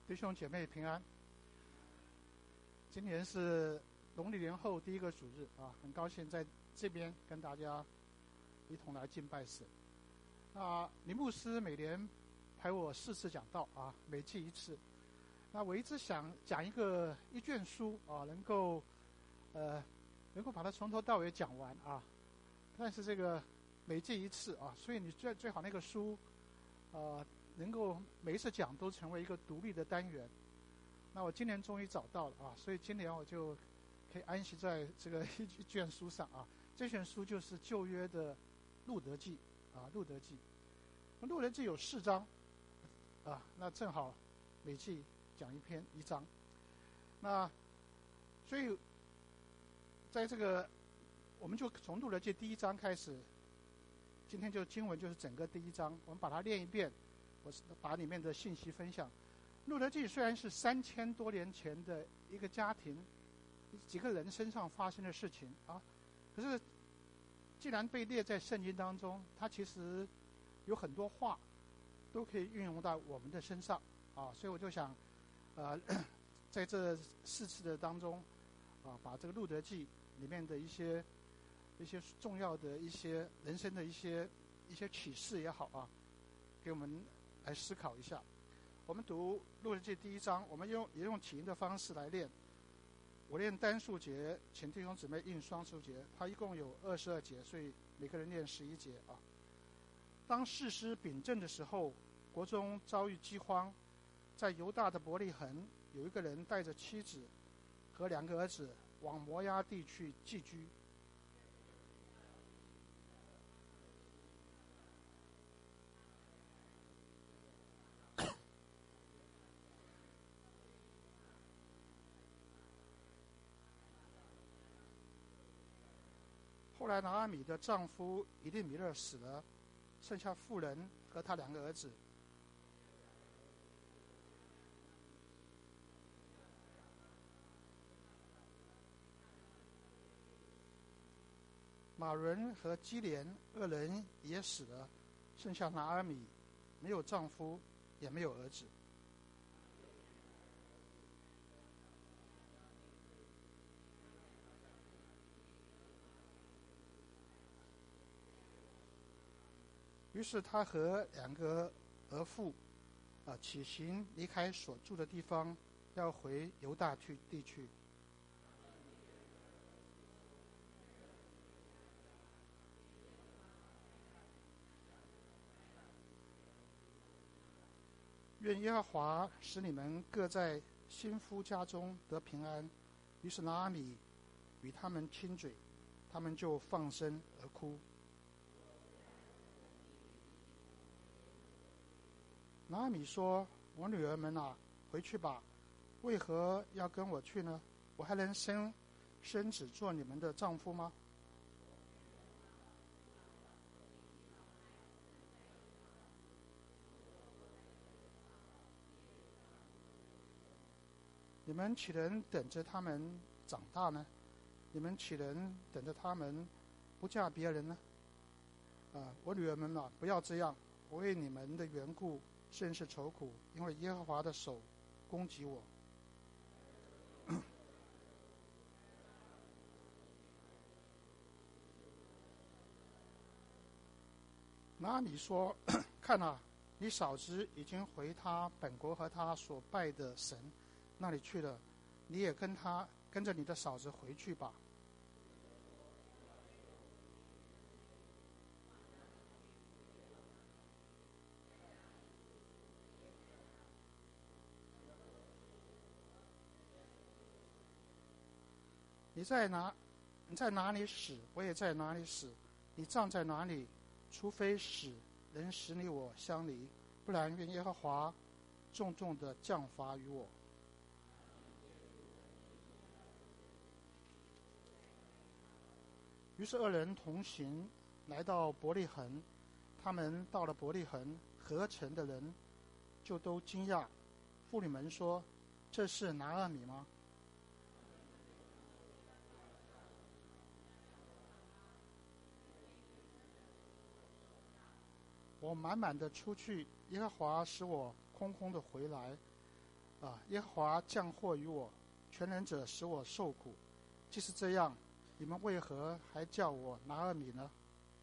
弟兄姐妹平安。今年是农历年后第一个主日啊，很高兴在这边跟大家一同来敬拜神。林牧师每年排我4次讲道啊，每季1次。那我一直想讲一卷书啊，能够把它从头到尾讲完啊。但是这个每季1次啊，所以你最好那个书能够每一次讲都成为一个独立的单元。那我今年终于找到了啊，所以今年我就可以安息在这个一卷书上啊。这卷书就是旧约的路得记啊，路得记。路得记有4章啊，那正好每季讲一章。那所以在这个我们就从路得记第1章开始，今天就经文就是整个第1章，我们把它念一遍，我把里面的信息分享。路得记虽然是3000多年前的一个家庭几个人身上发生的事情啊，可是既然被列在圣经当中，它其实有很多话都可以运用到我们的身上啊，所以我就想在这4次的当中啊，把这个路得记里面的一些重要的一些人生的一些启示也好啊，给我们来思考一下。我们读路得记第1章，我们也用起音的方式来念。我念单数节，请弟兄姊妹印双数节。它一共有22节，所以每个人念11节啊。当士师秉政的时候，国中遭遇饥荒，在犹大的伯利恒，有一个人带着妻子和2个儿子往摩押地去寄居。后来拿阿米的丈夫以利米勒死了，剩下妇人和他2个儿子。马伦和基连2人也死了，剩下拿阿米没有丈夫也没有儿子。于是他和2个儿妇起行离开所住的地方，要回犹大地去。愿耶和华使你们各在新夫家中得平安。于是拿阿米与他们亲嘴，他们就放声而哭。拿阿米说：我女儿们啊，回去吧，为何要跟我去呢？我还能生子做你们的丈夫吗？你们岂能等着他们长大呢？你们岂能等着他们不嫁别人呢？我女儿们啊，不要这样，我为你们的缘故甚是愁苦，因为耶和华的手攻击我。拿阿米说：看啊，你嫂子已经回他本国和他所拜的神那里去了，你也跟着你的嫂子回去吧。你在哪里死，我也在哪里死；你葬在哪里，除非死能使你我相离，不然愿耶和华重重的降罚于我。于是2人同行，来到伯利恒。他们到了伯利恒，合城的人就都惊讶。妇女们说：这是拿阿米吗？我满满的出去，耶和华使我空空的回来。 耶和华降祸于我，全能者使我受苦。即是这样，你们为何还叫我拿俄米呢？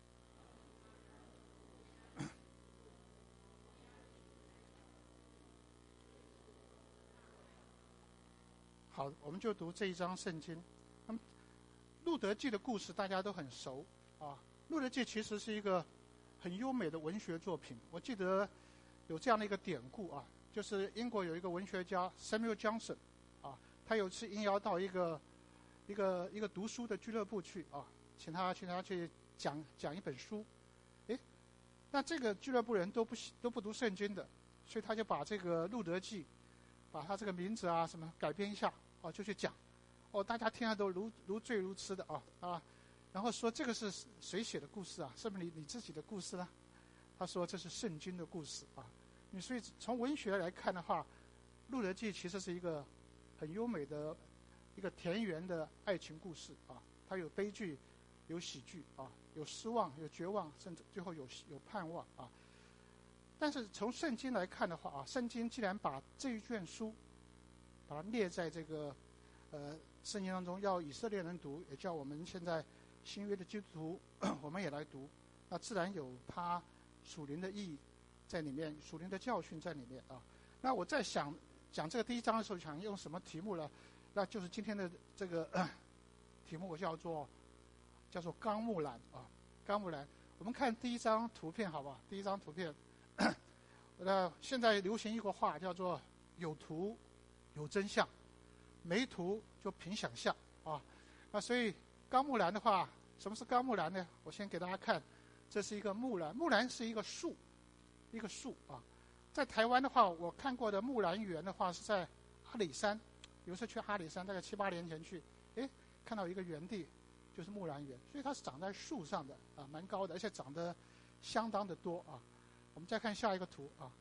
好，我们就读这一章圣经。那么，路德记的故事大家都很熟啊。路德记其实是一个很优美的文学作品。我记得有这样的一个典故啊，就是英国有一个文学家 Samuel Johnson 啊，他有次应邀到一个读书的俱乐部去啊，请他去讲一本书。那这个俱乐部人都不读圣经的，所以他就把这个路德记，把他这个名字啊什么改编一下，就去讲，大家听了都如醉如痴的啊，然后说这个是谁写的故事啊？是不是你自己的故事呢？他说这是圣经的故事啊。所以从文学来看的话，路德记其实是一个很优美的一个田园的爱情故事啊，它有悲剧，有喜剧啊，有失望，有绝望，甚至最后有盼望啊。但是从圣经来看的话啊，圣经既然把这一卷书把它列在这个圣经当中，要以色列人读，也叫我们现在新约的基督徒我们也来读，那自然有它属灵的意义在里面，属灵的教训在里面啊。那我在想讲这个第一章的时候，想用什么题目呢？那就是今天的这个题目，我叫做纲木兰啊。纲木兰，我们看第一张图片好不好？第一张图片，现在流行一个话叫做有图有真相，没图就凭想象啊。那所以纲木兰的话，什么是纲木兰呢？我先给大家看，这是一个木兰，木兰是一个树啊。在台湾的话，我看过的木兰园的话是在阿里山，有一次去阿里山，大概7、8年前去，看到一个园地，就是木兰园，所以它是长在树上的啊，蛮高的，而且长得相当的多啊。我们再看下一个图啊。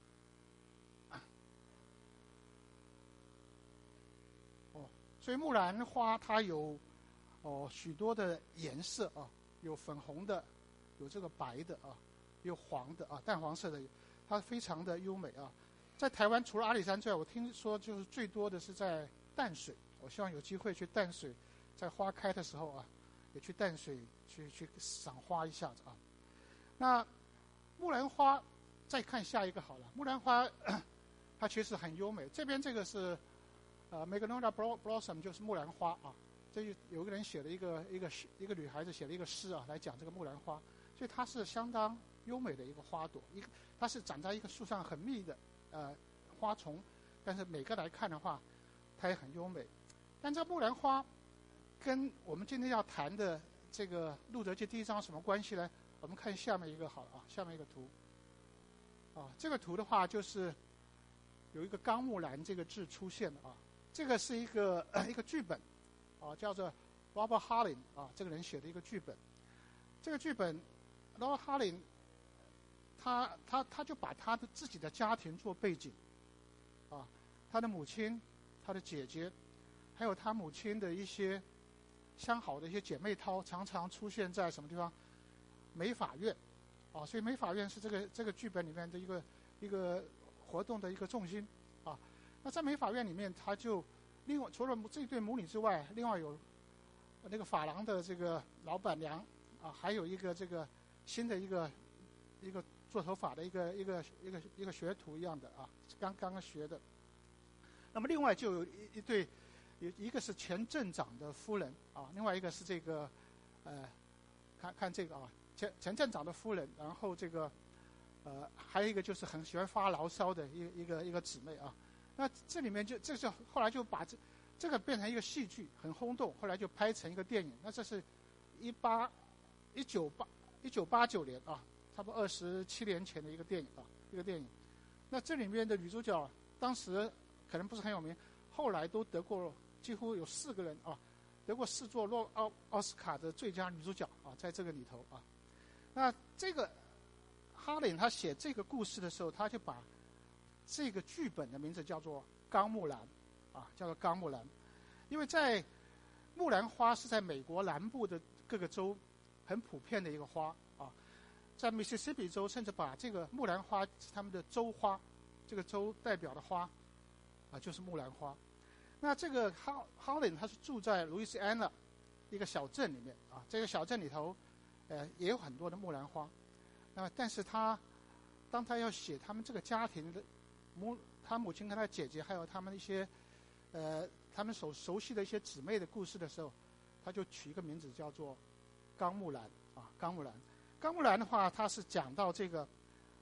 所以木兰花它有许多的颜色啊，有粉红的，有这个白的啊，有黄的啊，淡黄色的，它非常的优美啊。在台湾除了阿里山之外，我听说就是最多的是在淡水，我希望有机会去淡水，在花开的时候啊，也去淡水去赏花一下子啊。那木兰花，再看下一个好了。木兰花它其实很优美，这边这个是Magnolia Blossom 就是木兰花啊。这有个人写了一个女孩子写了一个诗啊，来讲这个木兰花，所以它是相当优美的一个花朵，它是长在一个树上很密的花丛，但是每个来看的话，它也很优美。但这木兰花跟我们今天要谈的这个路德记第一章什么关系呢？我们看下面一个好了啊，下面一个图啊，这个图的话就是有一个纲木兰这个字出现了啊，这个是一个剧本啊，叫做 Robert Harling 啊，这个人写的一个剧本。这个剧本 Robert Harling 他就把他的自己的家庭做背景啊，他的母亲、他的姐姐，还有他母亲的一些相好的一些姐妹淘，常常出现在什么地方？美法院啊，所以美法院是这个剧本里面的一个活动的一个重心啊。那在美法院里面，他就另外除了这对母女之外，另外有那个发廊的这个老板娘啊，还有一个这个新的一个做头发的一个学徒一样的啊，刚刚学的。那么另外就有一对，一个是前镇长的夫人啊，另外一个是这个看这个啊，前镇长的夫人，然后这个还有一个就是很喜欢发牢骚的一个姊妹啊。那这里面这是后来就把这个变成一个戏剧，很轰动，后来就拍成一个电影。那这是1989年啊，差不多27年前的一个电影啊，那这里面的女主角当时可能不是很有名，后来都得过，几乎有4个人啊，得过4座奥斯卡的最佳女主角啊，在这个里头啊。那这个哈林他写这个故事的时候，他就把这个剧本的名字叫做纲木兰啊，叫做纲木兰，因为在木兰花是在美国南部的各个州很普遍的一个花啊，在密西西比州甚至把这个木兰花是他们的州花，这个州代表的花就是木兰花。那这个Holland 他是住在路易斯安那一个小镇里面啊，这个小镇里头，也有很多的木兰花。那么，但是当他要写他们这个家庭的他母亲跟他姐姐，还有他们一些他们所熟悉的一些姊妹的故事的时候，他就取一个名字叫做冈木兰啊，冈木兰。冈木兰的话，它是讲到这个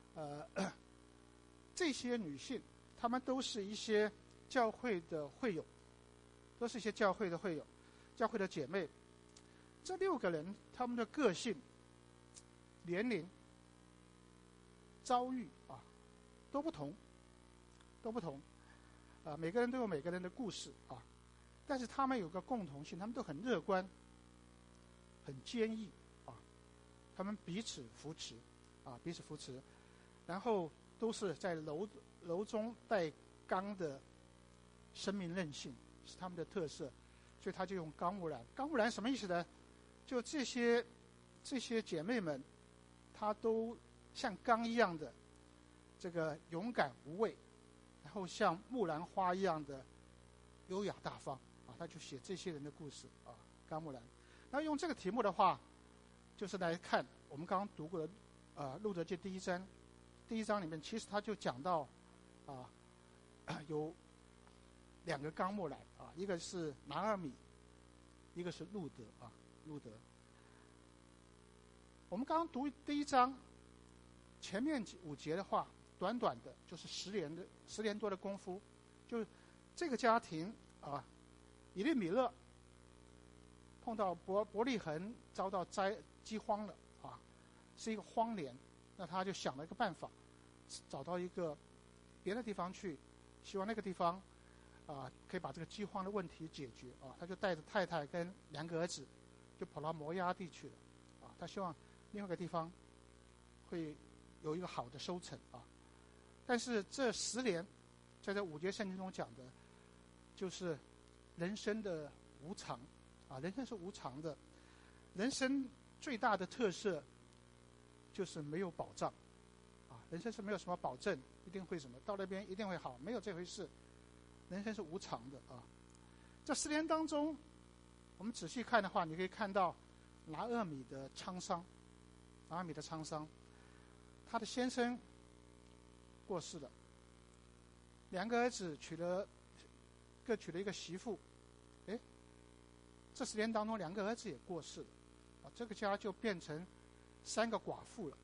这些女性，她们都是一些教会的会友，都是一些教会的会友，教会的姐妹。这6个人，他们的个性、年龄、遭遇啊，都不同，每个人都有每个人的故事啊，但是他们有个共同性，他们都很乐观，很坚毅啊，他们彼此扶持，然后都是在柔中带刚的生命韧性是他们的特色，所以他就用冈木兰。冈木兰什么意思呢？就这些姐妹们，她都像钢一样的这个勇敢无畏，然后像木兰花一样的优雅大方啊，他就写这些人的故事啊，冈木兰。那用这个题目的话，就是来看我们刚刚读过的路德记第一章里面，其实他就讲到有2个冈木兰啊，一个是拿俄米，一个是路德。我们刚刚读第一章前面5节的话，短短的就是10年多的功夫，就这个家庭啊，以利米勒碰到伯利恒遭到饥荒了啊，是一个荒年，那他就想了一个办法，找到一个别的地方去，希望那个地方可以把这个饥荒的问题解决啊，他就带着太太跟2个儿子就跑到摩押地去了啊，他希望另外一个地方会有一个好的收成啊。但是这10年，在这5节圣经中讲的，就是人生的无常啊，人生是无常的，人生最大的特色就是没有保障啊，人生是没有什么保证，一定会什么到那边一定会好，没有这回事，人生是无常的啊。这10年当中，我们仔细看的话，你可以看到拿俄米的沧桑，他的先生过世了，2个儿子各娶了一个媳妇，这10年当中2个儿子也过世了啊，这个家就变成3个寡妇了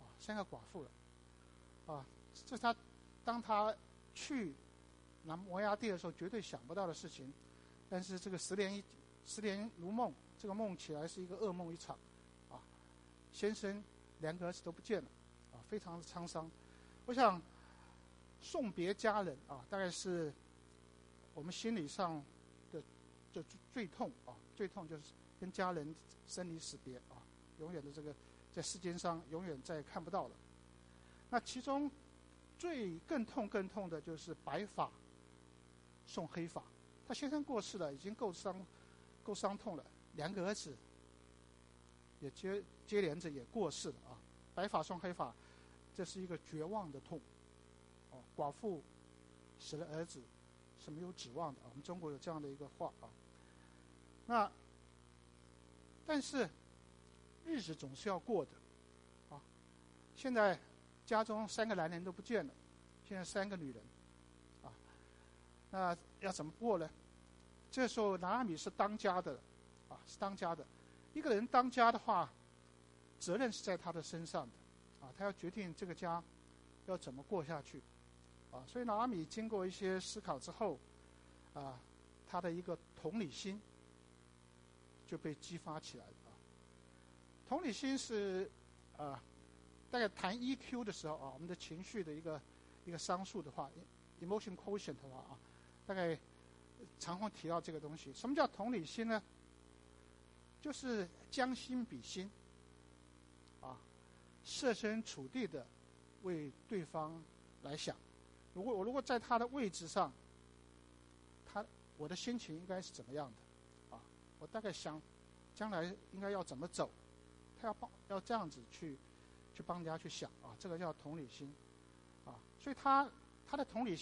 啊，这是当他去拿摩押地的时候绝对想不到的事情。但是这个10年如梦，这个梦起来是一个噩梦一场啊，先生2个儿子都不见了啊，非常的沧桑。我想送别家人啊，大概是我们心理上的最痛啊，最痛就是跟家人生离死别啊，永远的这个在世间上永远再也看不到了。那其中更痛的就是白发送黑发，他先生过世了，已经够伤痛了，2个儿子也接连着也过世了啊，白发送黑发，这是一个绝望的痛。寡妇死了儿子是没有指望的啊，我们中国有这样的一个话啊。但是日子总是要过的啊。现在家中3个男人都不见了，现在3个女人啊，那要怎么过呢？这时候拿俄米是当家的啊，一个人当家的话，责任是在他的身上的啊，他要决定这个家要怎么过下去啊。所以拿俄米经过一些思考之后啊，他的一个同理心就被激发起来了啊。同理心是大概谈 EQ 的时候啊，我们的情绪的一个商数的话 ，emotion quotient 的话啊，大概常会提到这个东西。什么叫同理心呢？就是将心比心啊，设身处地的为对方来想。如果在他的位置上，我的心情应该是怎么样的啊？我大概想将来应该要怎么走，他要这样子去帮人家去想啊，这个叫同理心啊。所以他的同理心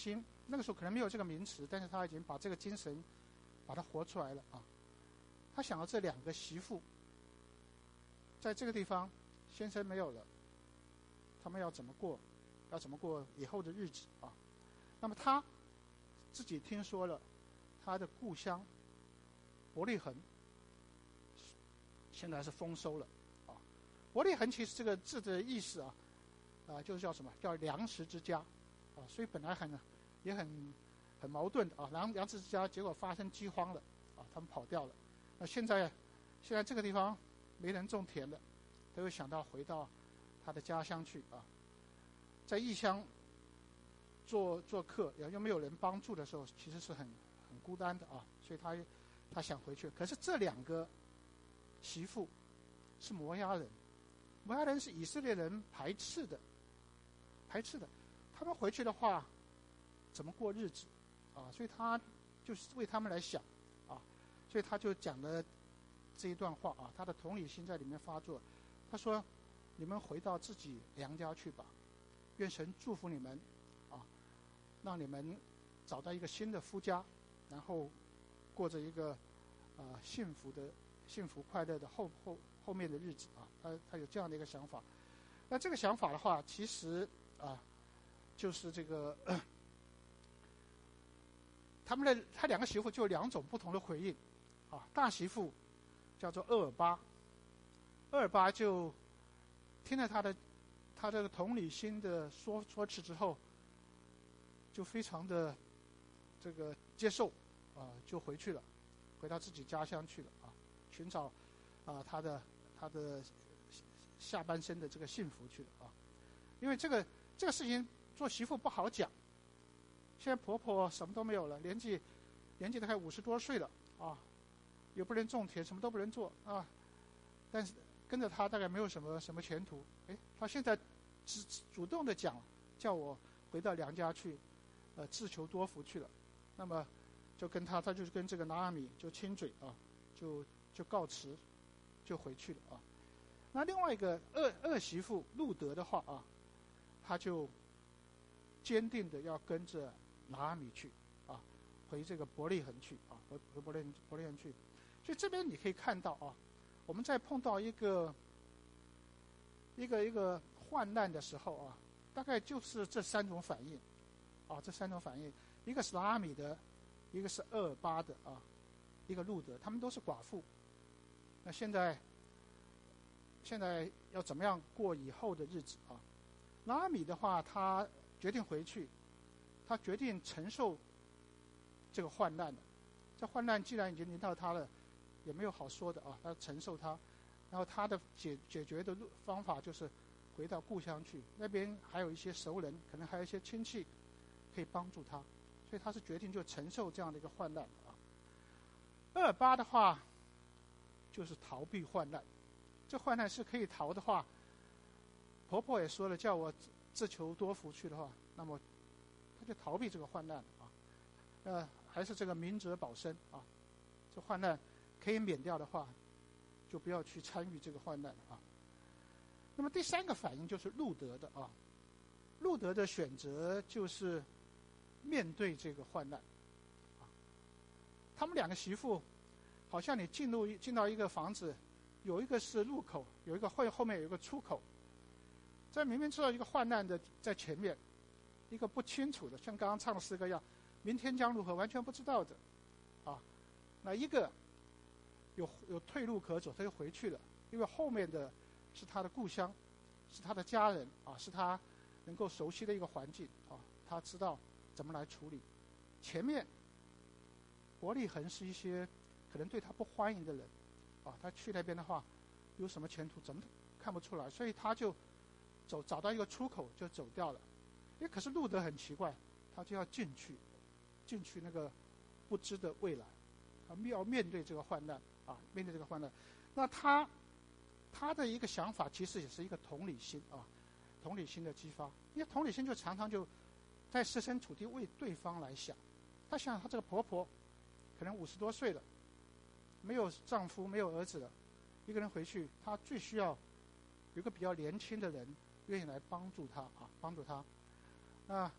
那个时候可能没有这个名词，但是他已经把这个精神把它活出来了啊。他想到这2个媳妇在这个地方先生没有了，他们要怎么过以后的日子啊。那么他自己听说了他的故乡伯利恒现在是丰收了啊。伯利恒其实这个字的意思就是叫什么？叫粮食之家啊。所以本来也很矛盾的啊，粮食之家，结果发生饥荒了啊，他们跑掉了。那现在这个地方没人种田了，他又想到回到他的家乡去啊。在异乡做客，又没有人帮助的时候，其实是很孤单的啊。所以他想回去，可是这2个媳妇是摩押人，摩押人是以色列人排斥的。他们回去的话，怎么过日子啊？所以他就是为他们来想啊，所以他就讲了这一段话啊，他的同理心在里面发作。他说：“你们回到自己娘家去吧，愿神祝福你们啊，让你们找到一个新的夫家，然后过着一个幸福快乐的后面的日子啊。”他有这样的一个想法。那这个想法的话，其实就是这个他2个媳妇就有2种不同的回应啊。大媳妇叫做厄尔巴就听了他这个同理心的说辞之后，就非常的这个接受啊，就回去了，回到自己家乡去了啊，寻找他的下半生的这个幸福去了啊。因为这个事情做媳妇不好讲，现在婆婆什么都没有了，年纪大概50多岁了啊，也不能种田，什么都不能做啊。但是跟着他大概没有什么前途。他现在主动的讲，叫我回到娘家去，自求多福去了。那么就跟他就是跟这个拿阿米就亲嘴啊，就告辞，就回去了啊。那另外一个二媳妇路德的话啊，他就坚定的要跟着拿阿米去啊，回这个伯利恒去啊，回伯利恒去。所以这边你可以看到啊，我们在碰到一个患难的时候啊，大概就是这3种反应啊，一个是拿阿米的，一个是厄尔巴的啊，一个路德，他们都是寡妇。那现在要怎么样过以后的日子啊？拿阿米的话，他决定回去，他决定承受这个患难了。这患难既然已经临到他了，也没有好说的啊，他承受他。然后他的解决的方法就是回到故乡去，那边还有一些熟人，可能还有一些亲戚可以帮助他，所以他是决定就承受这样的一个患难啊。厄尔巴的话就是逃避患难，这患难是可以逃的话，婆也说了，叫我自求多福去的话，那么他就逃避这个患难啊。还是这个明哲保身啊，这患难可以免掉的话，就不要去参与这个患难啊。那么第3个反应就是路德的啊，路德的选择就是面对这个患难啊。他们2个媳妇，好像你进到一个房子，有一个是入口，有一个后面有一个出口。这明明知道一个患难的在前面，一个不清楚的，像刚刚唱的诗歌一样，明天将如何完全不知道的啊。那一个有退路可走，他就回去了，因为后面的是他的故乡，是他的家人啊，是他能够熟悉的一个环境啊，他知道怎么来处理。前面伯利恒是一些可能对他不欢迎的人啊，他去那边的话有什么前途怎么看不出来，所以他就找到一个出口就走掉了。可是路德很奇怪，他就要进去那个不知的未来，要面对这个患难啊，面对这个患难。那他的一个想法其实也是一个同理心啊，同理心的激发。因为同理心就常常就在设身处地为对方来想。他想他这个婆婆可能50多岁了，没有丈夫，没有儿子了，一个人回去，他最需要有一个比较年轻的人愿意来帮助他啊，帮助他。那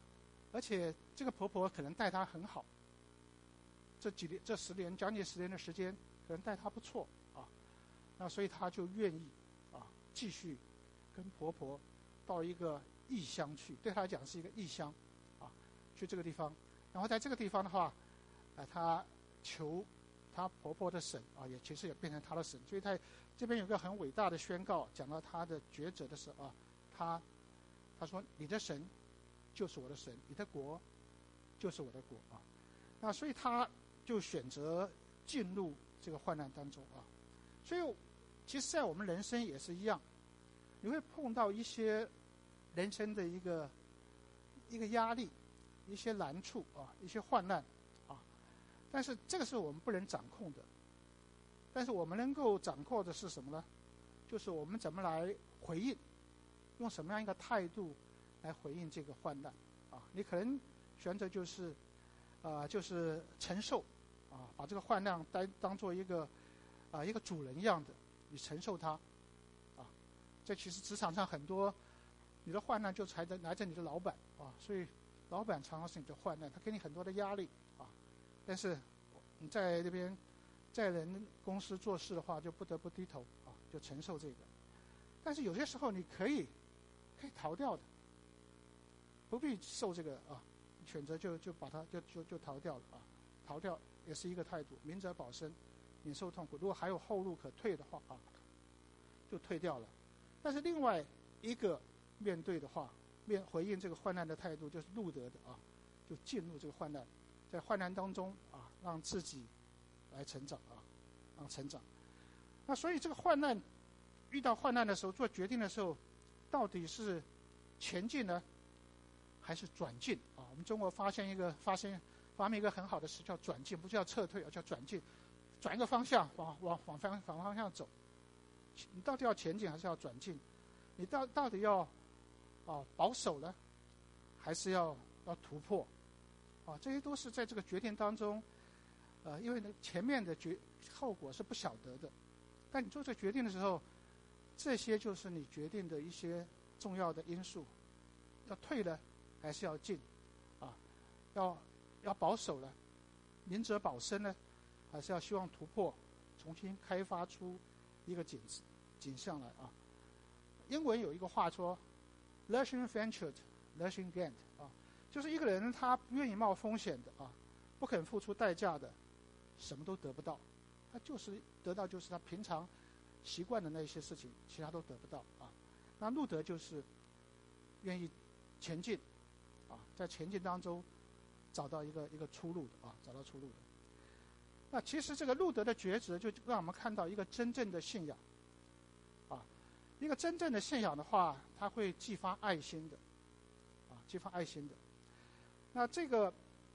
而且这个婆婆可能待她很好，这10年将近10年的时间，可能待她不错啊，那所以她就愿意啊继续跟婆婆到一个异乡去，对她来讲是一个异乡啊，去这个地方，然后在这个地方的话，她求她婆婆的神啊，其实也变成她的神，所以她这边有个很伟大的宣告，讲到她的抉择的时候啊，她说你的神就是我的神，你的国就是我的国啊，那所以她就选择进入这个患难当中啊，所以其实在我们人生也是一样，你会碰到一些人生的一个压力，一些难处啊，一些患难啊，但是这个是我们不能掌控的，但是我们能够掌控的是什么呢？就是我们怎么来回应，用什么样一个态度来回应这个患难啊？你可能选择就是承受啊，把这个患难当做一个主人一样的，你承受它啊。这其实职场上很多你的患难就来自你的老板啊，所以老板常常是你的患难，他给你很多的压力啊。但是你在这边在人公司做事的话，就不得不低头啊，就承受这个。但是有些时候你可以逃掉的，不必受这个啊，选择就把它就逃掉了啊，逃掉也是一个态度，明哲保身，免受痛苦。如果还有后路可退的话啊，就退掉了。但是另外一个面对的话，回应这个患难的态度，就是路德的啊，就进入这个患难，在患难当中啊，让自己来成长啊，让成长。那所以这个遇到患难的时候，做决定的时候，到底是前进呢，还是转进啊？我们中国发明一个很好的词叫转进，不叫撤退，而叫转进，转一个方向，往方向走。你到底要前进还是要转进？你到底要保守呢，还是要突破？啊，这些都是在这个决定当中，因为前面的后果是不晓得的，但你做这个决定的时候，这些就是你决定的一些重要的因素。要退呢，还是要进？啊，要保守呢，明哲保身呢，还是要希望突破，重新开发出一个景象来啊？英文有一个话说 ，nothing ventured, nothing gained 啊，就是一个人他不愿意冒风险的啊，不肯付出代价的，什么都得不到。他就是得到就是他平常习惯的那些事情，其他都得不到啊。那路德就是愿意前进啊，在前进当中找到一个出路的啊，找到出路的。那其实这个路德的抉择，就让我们看到一个真正的信仰啊，一个真正的信仰的话，它会激发爱心的啊，激发爱心的。那这个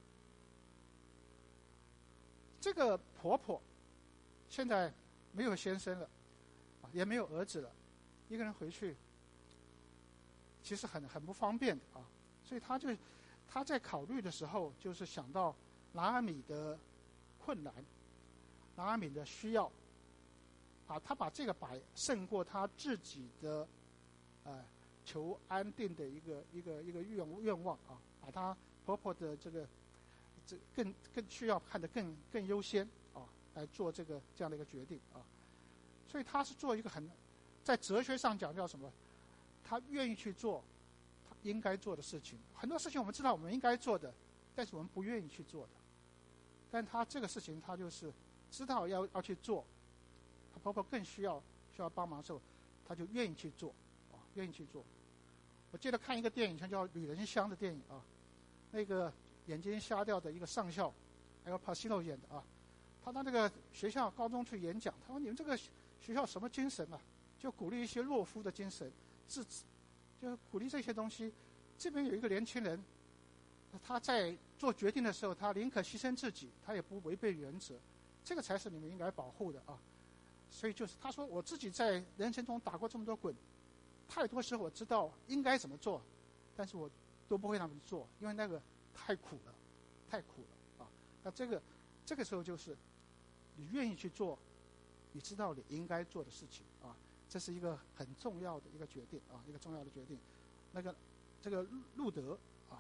婆婆现在没有先生了啊，也没有儿子了，一个人回去其实很不方便的啊，所以他在考虑的时候，就是想到拿阿米的困难，拿阿米的需要啊，他把这个胜过他自己的求安定的一个愿望啊，把他婆婆的这更需要看得更优先啊，来做这样的一个决定啊，所以他是做一个在哲学上讲叫什么？他愿意去做他应该做的事情。很多事情我们知道我们应该做的，但是我们不愿意去做的。但他这个事情他就是知道要去做，他婆婆更需要帮忙的时候，他就愿意去做啊，愿意去做。我记得看一个电影叫《旅人香》的电影啊，那个眼睛瞎掉的一个上校，还有 Pacino 演的啊，他到那个学校高中去演讲，他说你们这个学校什么精神啊？就鼓励一些懦夫的精神，就鼓励这些东西。这边有一个年轻人，他在做决定的时候，他宁可牺牲自己，他也不违背原则，这个才是你们应该保护的啊。所以就是他说，我自己在人生中打过这么多滚，太多时候我知道应该怎么做，但是我都不会那么做，因为那个太苦了啊。那这个时候就是你愿意去做你知道你应该做的事情啊，这是一个很重要的一个决定啊，一个重要的决定。这个路德啊，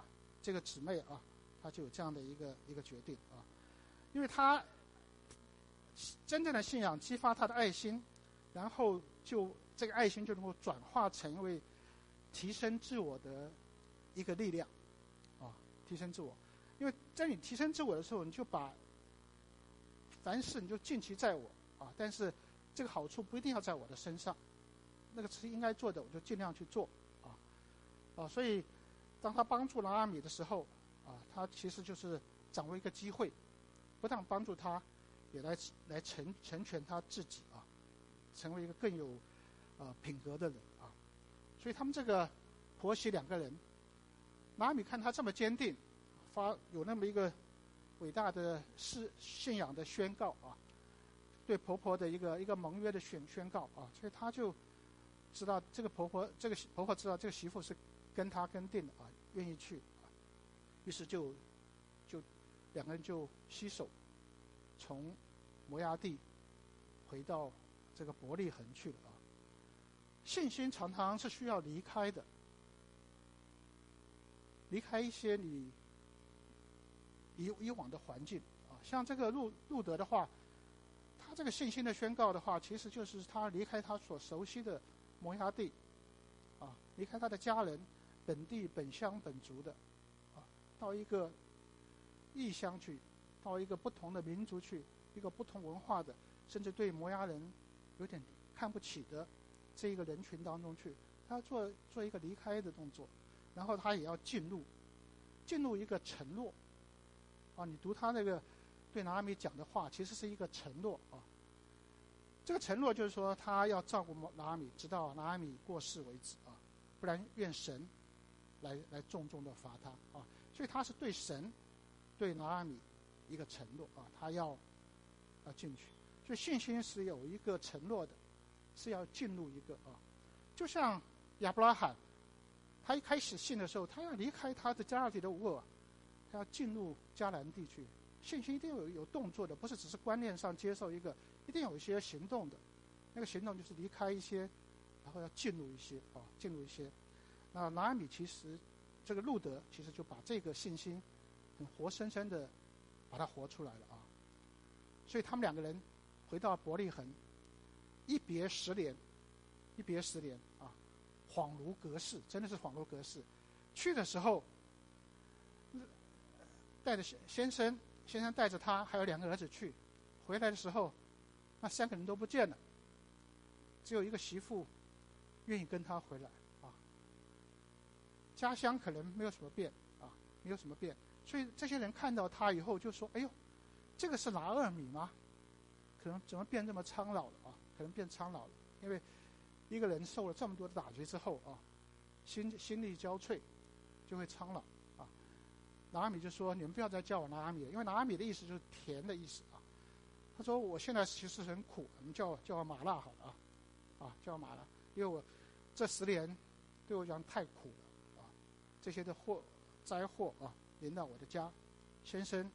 这个姊妹啊，她就有这样的一个决定啊，因为她真正的信仰激发她的爱心，然后就这个爱心就能够转化成为提升自我的一个力量啊，提升自我。因为在你提升自我的时候，你就把凡事你就尽其在我啊，但是这个好处不一定要在我的身上，那个是应该做的，我就尽量去做啊。所以当他帮助拿阿米的时候啊，他其实就是掌握一个机会，不但帮助他，也来成全他自己啊，成为一个更有品格的人啊。所以他们这个婆媳两个人，拿阿米看他这么坚定，有那么一个伟大的信仰的宣告啊，对婆婆的一个盟约的宣告啊，所以他就知道这个婆婆知道这个媳妇是跟他跟定的啊，愿意去啊，于是就两个人就携手从摩押地回到这个伯利恒去了啊。信心常常是需要离开的，离开一些你以往的环境啊，像这个路德的话，他这个信心的宣告的话，其实就是他离开他所熟悉的摩押地啊，离开他的家人，本地本乡本族的啊，到一个异乡去，到一个不同的民族去，一个不同文化的，甚至对摩押人有点看不起的这一个人群当中去，他要做一个离开的动作，然后他也要进入一个承诺啊。你读他那个对拿阿米讲的话，其实是一个承诺啊。这个承诺就是说，他要照顾拿阿米，直到拿阿米过世为止啊，不然愿神来重重的罚他啊。所以他是对神对拿阿米一个承诺啊，他要进去。所以信心是有一个承诺的，是要进入一个啊，就像亚伯拉罕，他一开始信的时候，他要离开他的家里的乌尔，他要进入迦南地区。信心一定有动作的，不是只是观念上接受一个，一定有一些行动的。那个行动就是离开一些，然后要进入一些啊，进入一些。那拿阿米其实这个路德其实就把这个信心很活生生的把它活出来了啊。所以他们两个人回到伯利恒，一别10年啊，恍如隔世，真的是恍如隔世。去的时候带着先生带着他还有2个儿子去，回来的时候那3个人都不见了，只有一个媳妇愿意跟他回来啊。家乡可能没有什么变啊，没有什么变，所以这些人看到他以后就说：“哎呦，这个是拿俄米吗？可能怎么变这么苍老了啊？可能变苍老了，因为一个人受了这么多的打击之后啊，心力交瘁，就会苍老啊。”拿阿米就说：“你们不要再叫我拿阿米了，因为拿阿米的意思就是甜的意思啊。”他说：“我现在其实很苦，你们叫我麻辣好了啊，叫我麻辣，因为我这10年对我讲太苦了啊，这些的灾祸啊临到我的家，先生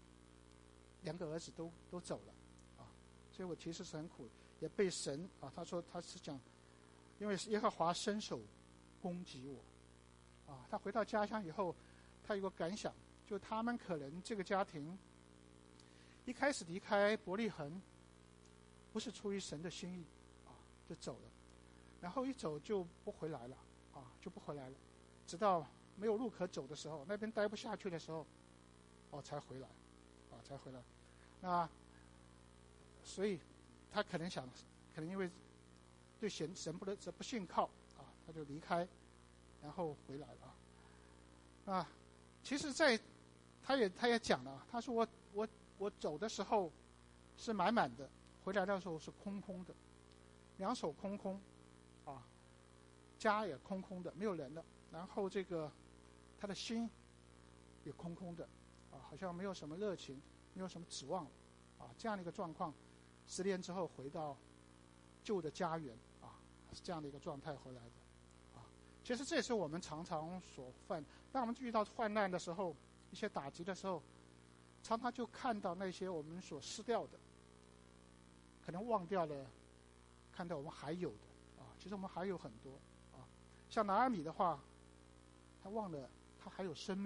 2个儿子都走了啊，所以我其实是很苦，也被神啊，他说他是讲，因为耶和华伸手攻击我啊。他回到家乡以后，他有个感想，就他们可能这个家庭一开始离开伯利恒，不是出于神的心意啊，就走了，然后一走就不回来了啊，就不回来了，直到没有路可走的时候，那边待不下去的时候，才回来啊，才回来。那所以他可能因为对神不信靠啊，他就离开，然后回来了啊。其实他也讲了，他说我走的时候是满满的，回来的时候是空空的，2手空空啊，家也空空的，没有人了，然后这个他的心也空空的啊，好像没有什么热情，没有什么指望啊，这样的一个状况，10年之后回到旧的家园啊，是这样的一个状态回来的啊。其实这也是我们常常所犯，当我们遇到患难的时候，一些打击的时候，常常就看到那些我们所失掉的，可能忘掉了，看到我们还有的啊，其实我们还有很多啊。像拿阿米的话，他忘了他还有生命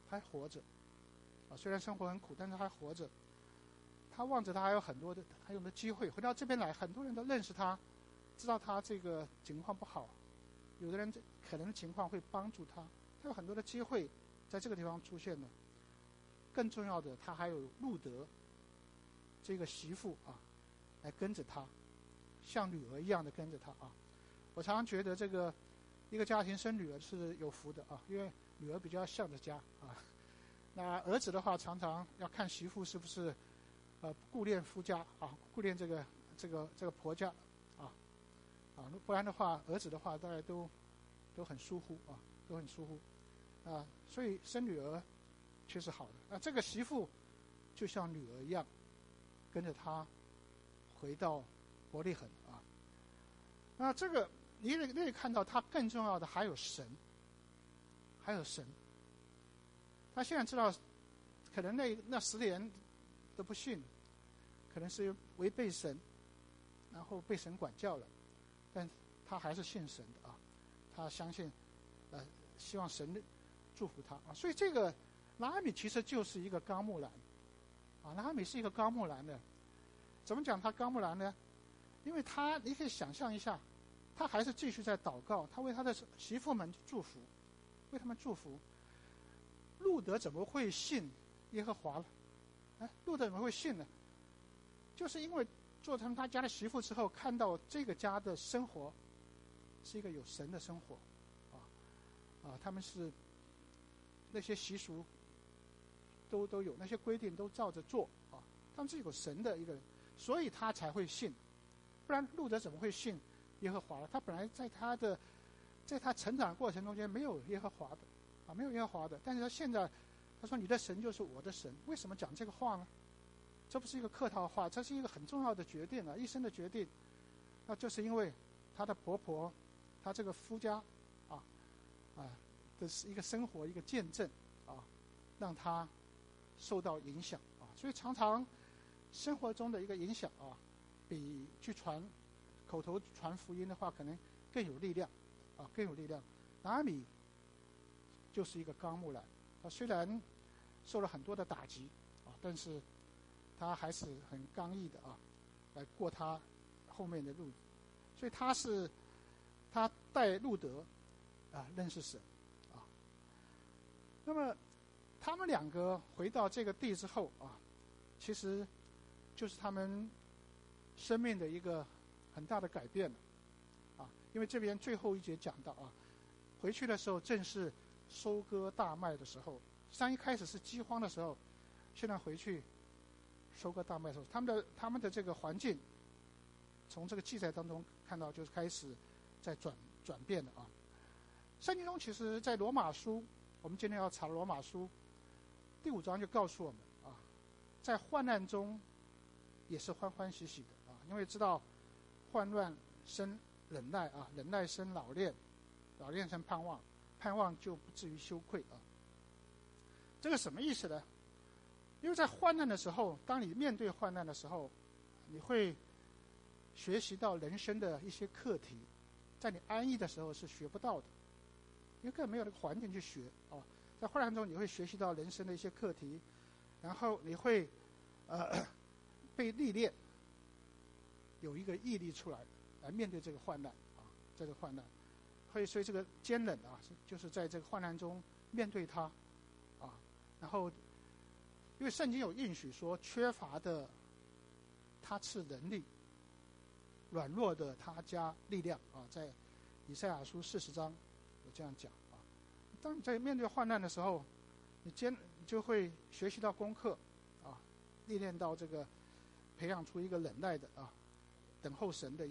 还活着，虽然生活很苦，但是还活着。他望着他还有很多的机会回到这边来，很多人都认识他，知道他这个情况不好，有的人可能情况会帮助他，他有很多的机会在这个地方出现了。更重要的，他还有路德这个媳妇来跟着他，像女儿一样的跟着他我常常觉得这个一个家庭生女儿是有福的因为女儿比较向着家那儿子的话常常要看媳妇是不是顾念夫家顾念这个婆家不然的话儿子的话大概都很疏忽都很疏忽所以生女儿却是好的。那这个媳妇就像女儿一样跟着他回到伯利恒那这个你也可以看到，他更重要的还有神，还有神。他现在知道，可能那10年都不信，可能是违背神，然后被神管教了，但他还是信神的他相信，希望神祝福他所以这个拿俄米其实就是一个高木兰拿俄米是一个高木兰的。怎么讲他高木兰呢？因为你可以想象一下，他还是继续在祷告，他为他的媳妇们祝福，为他们祝福。路德怎么会信耶和华呢？路德怎么会信呢？就是因为做成他家的媳妇之后，看到这个家的生活是一个有神的生活他们是那些习俗都有，那些规定都照着做他们是有神的一个人，所以他才会信。不然路德怎么会信耶和华呢？他本来在他成长过程中间没有耶和华的没有耶和华的。但是他现在他说你的神就是我的神，为什么讲这个话呢？这不是一个客套话，这是一个很重要的决定一生的决定。那就是因为他的婆婆，他这个夫家的一个生活一个见证让他受到影响所以常常生活中的一个影响比去口头传福音的话可能更有力量更有力量。拿俄米就是一个高木兰，他虽然受了很多的打击但是他还是很刚毅的来过他后面的路。所以他带路德认识神那么他们两个回到这个地之后其实就是他们生命的一个很大的改变了因为这边最后一节讲到回去的时候正是收割大麦的时候。一开始是饥荒的时候，现在回去收割大麦的时候，他们的这个环境从这个记载当中看到就是开始在转变了圣经中其实在罗马书，我们今天要查罗马书第5章就告诉我们在患难中也是欢欢喜喜的因为知道患难生忍耐忍耐生老练，老练生盼望，盼望就不至于羞愧这个什么意思呢？因为在患难的时候，当你面对患难的时候，你会学习到人生的一些课题，在你安逸的时候是学不到的，因为根本没有那个环境去学在患难中你会学习到人生的一些课题，然后你会被历练，有一个毅力出来来面对这个患难这个患难。所以这个坚忍就是在这个患难中面对它然后因为圣经有应许说，缺乏的他赐能力，软弱的他加力量在以赛亚书40章有这样讲当你在面对患难的时候，你就会学习到功课历练到这个培养出一个忍耐的等候神的一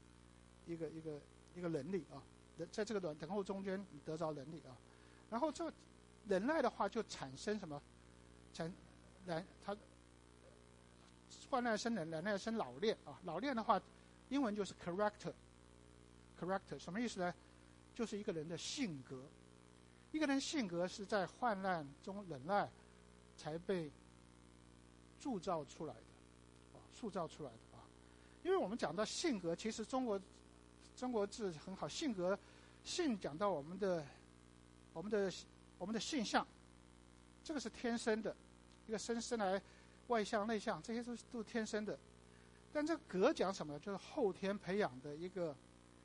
个能力在这个等候中间你得着能力然后这忍耐的话就产生什么？他患难生忍耐生老练老练的话，英文就是 character， 什么意思呢？就是一个人的性格。一个人性格是在患难中忍耐才被铸造出来的塑造出来的因为我们讲到性格，其实中国字很好，性格性讲到我们的性向这个是天生的，一个生来外向内向，这些都是天生的。但这个格讲什么？就是后天培养的一个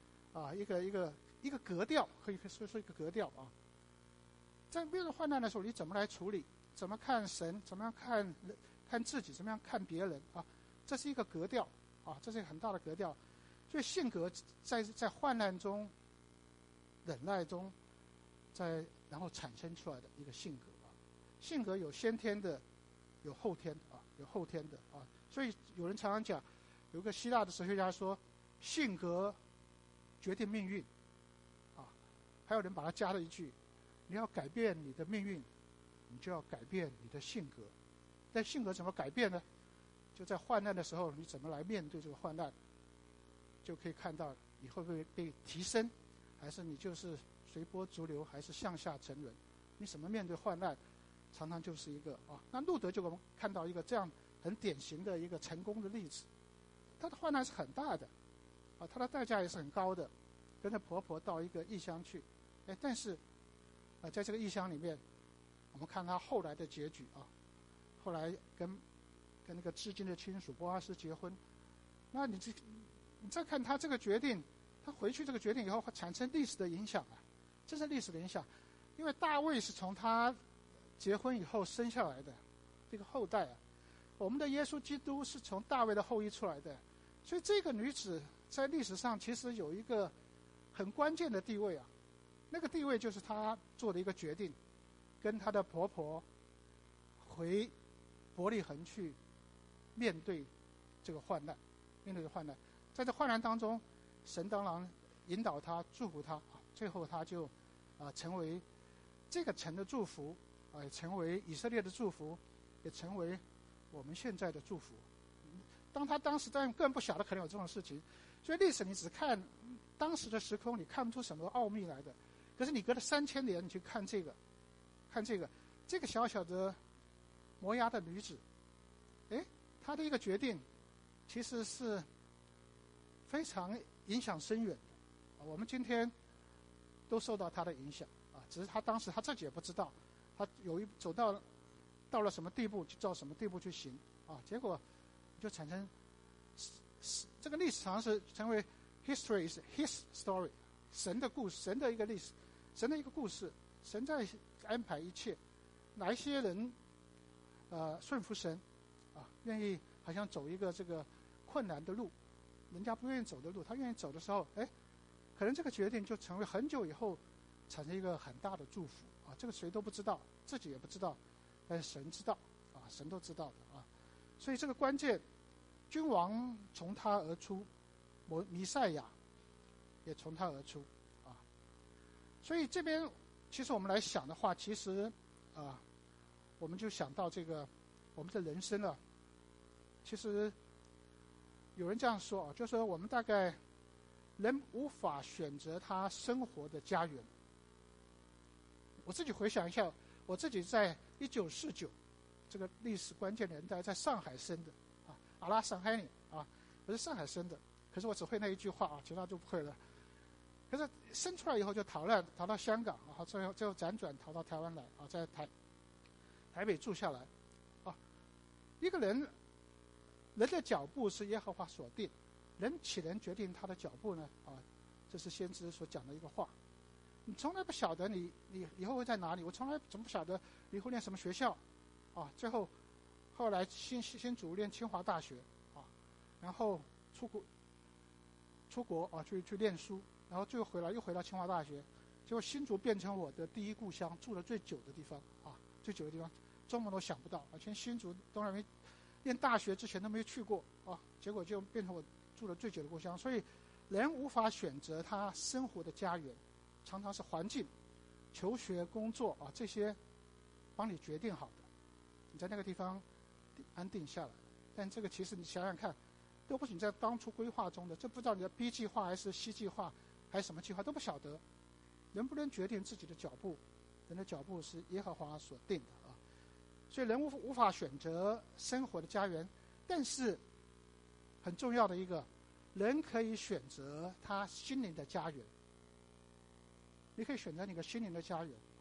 格调，可以说一个格调啊。在面对患难的时候，你怎么来处理？怎么看神？怎么样看自己？怎么样看别人啊？这是一个格调啊，这是一个很大的格调。所以性格在患难中、忍耐中，然后产生出来的一个性格啊。性格有先天的，有后天的啊，有后天的啊。所以有人常常讲，有个希腊的哲学家说，性格决定命运啊。还有人把它加了一句，你要改变你的命运，你就要改变你的性格。但性格怎么改变呢？就在患难的时候，你怎么来面对这个患难，就可以看到你会不会被提升，还是你就是随波逐流，还是向下沉沦。你怎么面对患难，常常就是一个啊。那路德就我们看到一个这样很典型的一个成功的例子。他的患难是很大的啊，他的代价也是很高的，跟着婆婆到一个异乡去，但是在这个异乡里面，我们看他后来的结局啊，后来跟那个至亲的亲属波阿斯结婚。那你再看他这个决定，他回去这个决定以后会产生历史的影响啊，这是历史的影响。因为大卫是从他结婚以后生下来的这个后代啊，我们的耶稣基督是从大卫的后裔出来的，所以这个女子在历史上其实有一个很关键的地位啊。那个地位就是她做的一个决定，跟她的婆婆回伯利恒去面对这个患难，在这患难当中，神当然引导她、祝福她啊，最后她就成为这个城的祝福也成为以色列的祝福，也成为我们现在的祝福。当时当然更不晓得可能有这种事情，所以历史你只看当时的时空，你看不出什么奥秘来的。可是你隔了3000年，你去看这个小小的摩押的女子，她的一个决定，其实是非常影响深远的。我们今天都受到她的影响啊，只是她当时她自己也不知道，她走到了什么地步，就照什么地步去行啊，结果就产生这个历史常是成为 history is his story， 神的故事，神的一个历史，神的一个故事，神在安排一切。哪一些人顺服神啊，愿意好像走一个这个困难的路，人家不愿意走的路，他愿意走的时候，可能这个决定就成为很久以后产生一个很大的祝福啊。这个谁都不知道，自己也不知道，但是神知道啊，神都知道的啊。所以这个关键，君王从他而出，弥赛亚也从他而出啊。所以这边其实我们来想的话，其实我们就想到这个我们的人生啊，其实有人这样说啊，就是说我们大概人无法选择他生活的家园。我自己回想一下，我自己在1949这个历史关键年代在上海生的啊，阿拉上海人啊，我是上海生的，可是我只会那一句话啊，其他就不会了。可是生出来以后就逃到香港啊，最后辗转逃到台湾来啊，在台北住下来啊。一个人的脚步是耶和华所定，人岂能决定他的脚步呢？啊，这是先知所讲的一个话。你从来不晓得你以后会在哪里，我从来怎么不晓得你以后念什么学校啊？后来新主念清华大学啊，然后出国啊去念书，然后最后又回到清华大学，结果新竹变成我的第一故乡，住了最久的地方啊，最久的地方，中文都想不到，而且新竹当然念大学之前都没去过啊，结果就变成我住了最久的故乡。所以人无法选择他生活的家园，常常是环境、求学、工作啊这些帮你决定好的，你在那个地方安定下来。但这个其实你想想看，都不是你在当初规划中的，这不知道你的 B 计划还是 C 计划还是什么计划都不晓得。人不能决定自己的脚步，人的脚步是耶和华所定的啊。所以人无法选择生活的家园，但是很重要的一个，人可以选择他心灵的家园。你可以选择你的心灵的家园啊。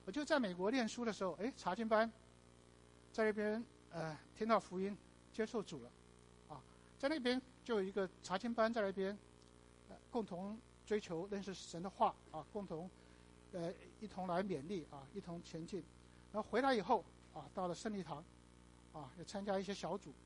我就在美国念书的时候，查经班在那边听到福音，接受主了，在那边就有一个查经班在那边，共同追求认识神的话共同一同来勉励一同前进。然后回来以后到了圣礼堂也参加一些小组，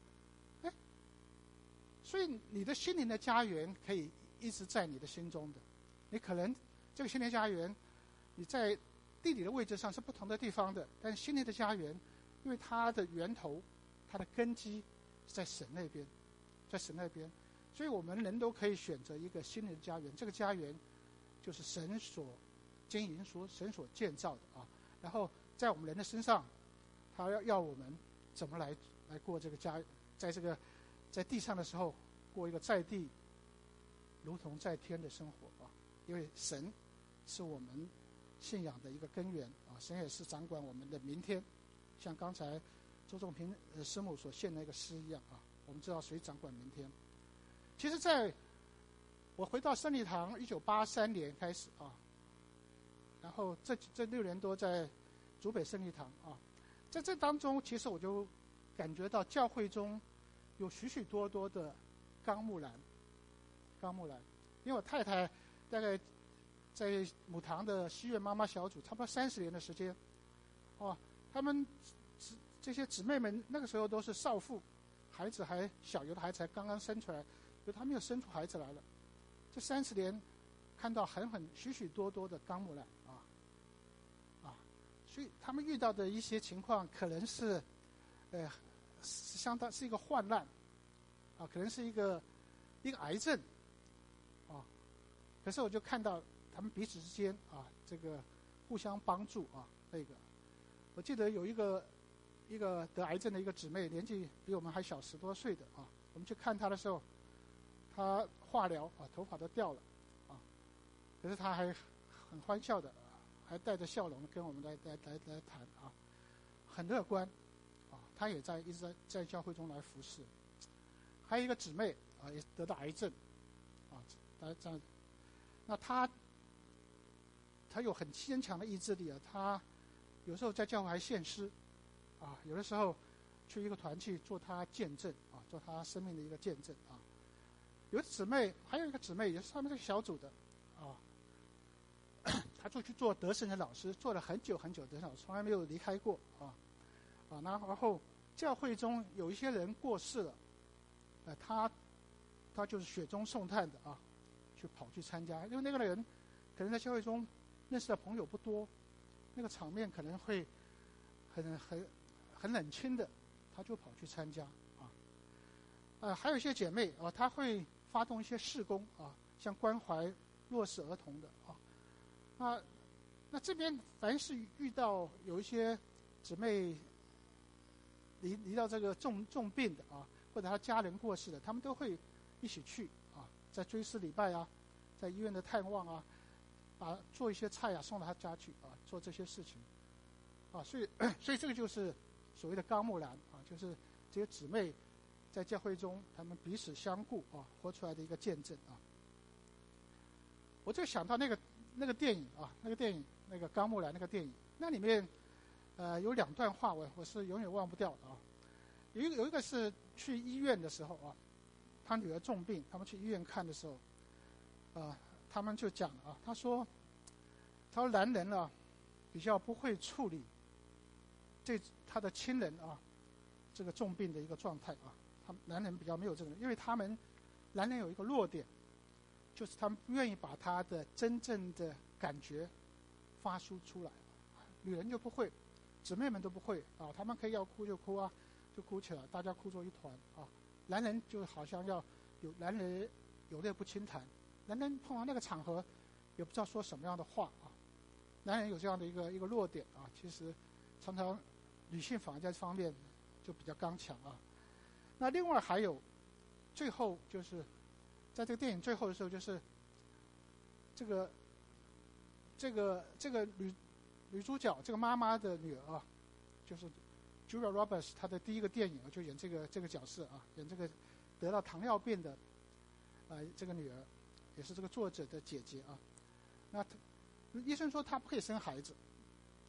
所以你的心灵的家园可以一直在你的心中的。你可能这个心灵家园你在地理的位置上是不同的地方的，但是心灵的家园因为它的源头它的根基是在神那边，所以我们人都可以选择一个心灵的家园，这个家园就是神所经营神所建造的然后在我们人的身上他要我们怎么来过这个家，在地上的时候过一个在地如同在天的生活因为神是我们信仰的一个根源神也是掌管我们的明天，像刚才周仲平师母所献那个诗一样我们知道谁掌管明天。其实在我回到圣礼堂1983年开始然后这6年多在竹北圣礼堂在这当中其实我就感觉到教会中有许许多多的纲目栏，因为我太太大概在母堂的西苑妈妈小组差不多30年的时间他们这些姊妹们那个时候都是少妇，孩子还小，有的孩子才刚刚生出来，有的还没有生出孩子来了。这30年看到许许多多的纲目栏所以他们遇到的一些情况可能是相当是一个患难可能是一个癌症可是我就看到他们彼此之间这个互相帮助我记得有一个得癌症的一个姊妹，年纪比我们还小10多岁的我们去看她的时候，她化疗头发都掉了可是她还很欢笑的还带着笑容跟我们来谈很乐观她也一直在教会中来服侍。还有一个姊妹也得到癌症这样，那她有很坚强的意志力她有时候在教会还献诗有的时候去一个团契做她见证做她生命的一个见证有的姊妹，还有一个姊妹也是他们这个小组的她就去做德神的老师，做了很久很久的老师，从来没有离开过然后教会中有一些人过世了他就是雪中送炭的跑去参加，因为那个人可能在教会中认识的朋友不多，那个场面可能会很冷清的，他就跑去参加还有一些姐妹她会发动一些事工像关怀弱势儿童的那这边凡是遇到有一些姊妹离到这个重病的或者他家人过世的，他们都会一起去在追思礼拜在医院的探望做一些菜送到他家去做这些事情所以这个就是所谓的纲目栏就是这些姊妹在教会中他们彼此相顾活出来的一个见证我就想到那个电影那个纲目栏那个电影，那里面有2段话我是永远忘不掉的有一个是去医院的时候他女儿重病，他们去医院看的时候他们就讲他说男人比较不会处理他的亲人这个重病的一个状态他们男人比较没有这个，因为男人有一个弱点，就是他们不愿意把他的真正的感觉发出出来女人就不会，姊妹们都不会他们可以要哭就哭就哭起来，大家哭作一团男人就好像男人有泪不轻弹，男人碰到那个场合也不知道说什么样的话男人有这样的一个弱点其实常常女性反而在这方面就比较刚强那另外还有最后就是在这个电影最后的时候，就是这个女主角这个妈妈的女儿就是 Julia Roberts， 她的第一个电影就演这个角色演这个得到糖尿病的这个女儿，也是这个作者的姐姐那医生说她不可以生孩子，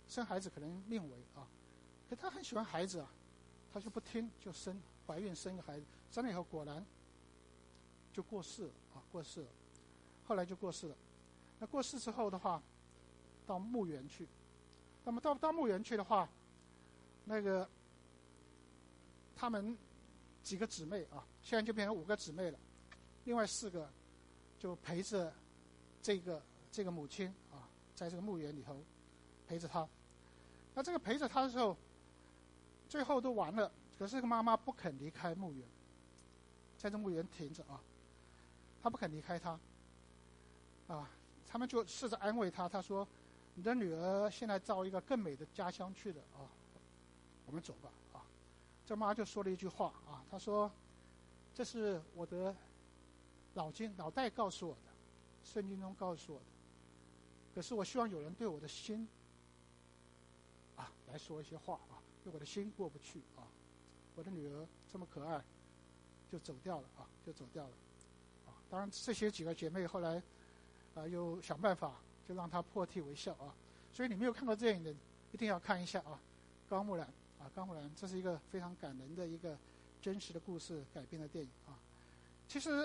生孩子可能命危啊，可她很喜欢孩子啊，她就不听，就怀孕生个孩子，生了以后果然就过世了啊，过世了，后来就过世了。那过世之后的话，到墓园去，那么到墓园去的话，那个他们几个姊妹啊，现在就变成5个姊妹了，另外4个就陪着这个母亲啊，在这个墓园里头陪着她。那这个陪着她的时候，最后都完了，可是这个妈妈不肯离开墓园，在这墓园停着啊，她不肯离开她啊。他们就试着安慰她，她说：“你的女儿现在到一个更美的家乡去了啊，我们走吧啊。”这妈就说了一句话啊，她说：“这是我的脑袋告诉我的，圣经中告诉我的。可是我希望有人对我的心啊来说一些话啊，对我的心过不去啊。我的女儿这么可爱，就走掉了啊，就走掉了啊。当然这些几个姐妹后来又想办法就让她破涕为笑啊。所以你没有看过电影的，一定要看一下啊，《高木兰》啊，《高木兰》这是一个非常感人的一个真实的故事改编的电影啊。其实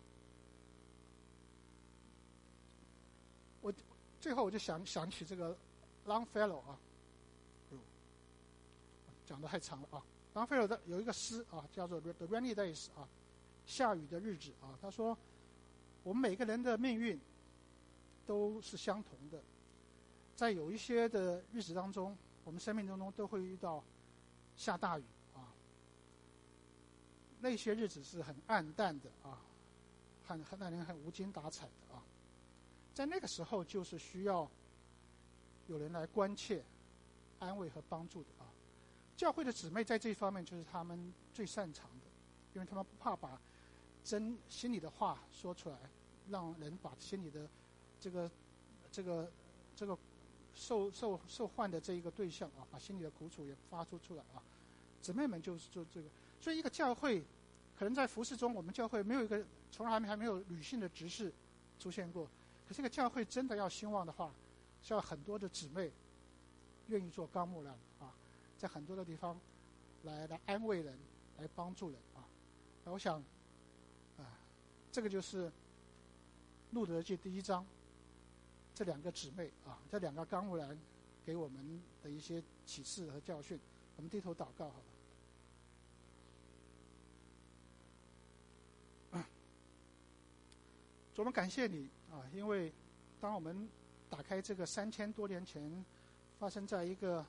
最后我就想起这个 Longfellow 啊，讲得太长了啊。Longfellow 的有一个诗啊，叫做 The Rainy Days 啊，下雨的日子啊。他说，我们每个人的命运都是相同的，在有一些的日子当中，我们生命当中都会遇到下大雨啊，那些日子是很暗淡的啊，很让人很无精打采的啊。在那个时候，就是需要有人来关切、安慰和帮助的啊。教会的姊妹在这一方面就是他们最擅长的，因为他们不怕把心里的话说出来，让人把心里的这个受患的这一个对象啊，把心里的苦楚也发出来啊。姊妹们就是做这个，所以一个教会可能在服事中，我们教会没有一个从来还没有女性的执事出现过。可是这个教会真的要兴旺的话，需要很多的姊妹愿意做高木兰啊，在很多的地方来安慰人，来帮助人啊。我想这个就是路德记第1章这2个姊妹啊，这2个高木兰给我们的一些启示和教训。我们低头祷告好了。主，我们感谢你啊，因为当我们打开这个3000多年前发生在一个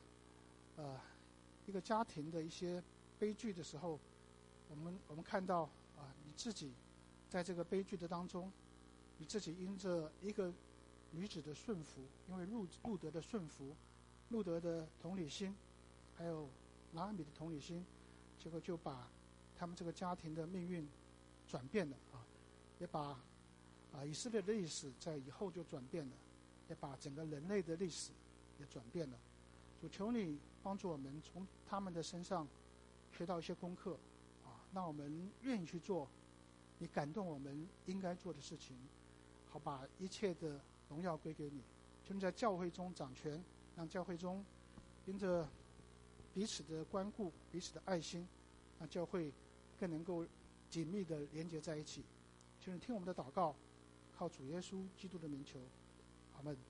家庭的一些悲剧的时候，我们看到你自己在这个悲剧的当中，你自己因着一个女子的顺服，因为路德的顺服，路德的同理心，还有拿俄米的同理心，结果就把他们这个家庭的命运转变了啊，也把以色列的历史在以后就转变了，也把整个人类的历史也转变了。主，求你帮助我们从他们的身上学到一些功课啊，让我们愿意去做你感动我们应该做的事情，好把一切的荣耀归给你。求你在教会中掌权，让教会中因着彼此的关顾、彼此的爱心，让教会更能够紧密的连结在一起。求你听我们的祷告，靠主耶稣基督的名求，阿们。